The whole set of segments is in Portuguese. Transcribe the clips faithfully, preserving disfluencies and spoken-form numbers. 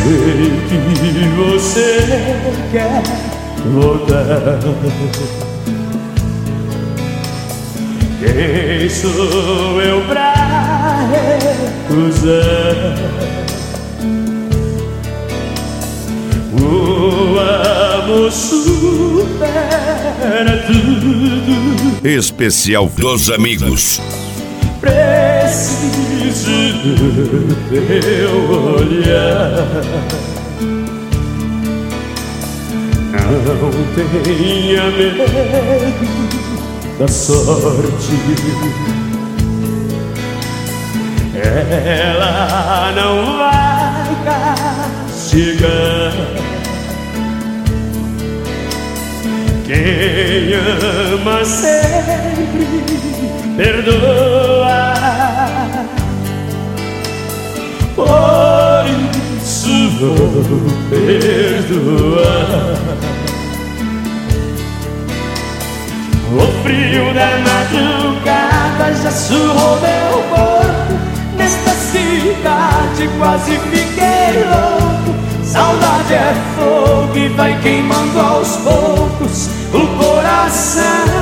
sei que você quer voltar. Quem sou eu pra recusar? O amor supera tudo. Especial dos amigos. Preciso do teu olhar. Não tenha medo da sorte. Ela não vai castigar. Quem ama sempre perdoa. Por isso vou perdoar. O frio da madrugada já surrou meu corpo. Nesta cidade quase fiquei louco. Saudade é fogo e vai queimando aos poucos o coração.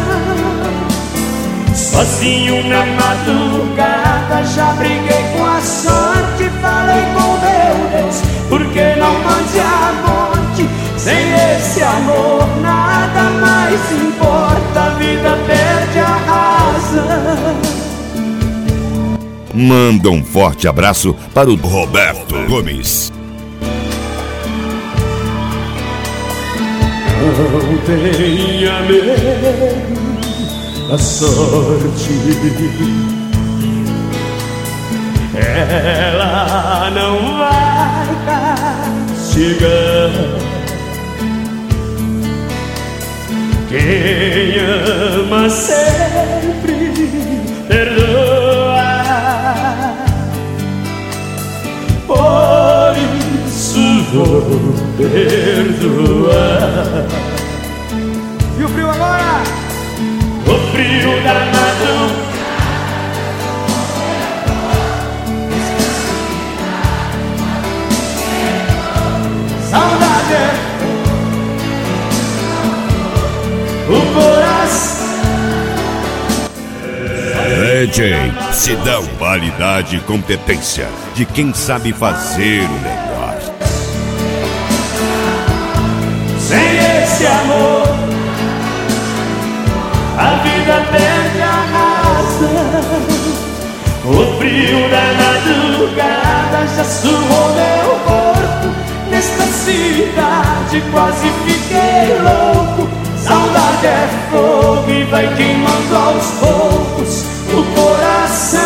Sozinho na madrugada já briguei com a sorte. Falei com meu Deus, por que não mande a morte? Sem esse amor nada mais importa, a vida perde a razão. Manda um forte abraço para o Roberto Gomes. Não tenha medo da sorte. Ela não vai castigar. Quem ama sempre perdoa. Por isso vou perdoar. E o frio agora? O frio da madrugada. Saudade, o coração. D J Sidão, qualidade e competência de quem sabe fazer o melhor. Sem esse amor a vida perde a razão. O frio da madrugada já surrou meu corpo. Nesta cidade quase fiquei louco. Saudade é fogo e vai queimando aos poucos o coração.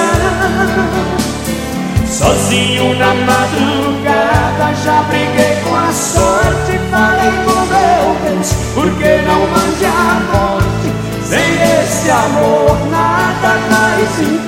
Sozinho na madrugada já briguei com a sorte. Falei com meu Deus, por que não mande a morte? Sem esse amor nada mais importa.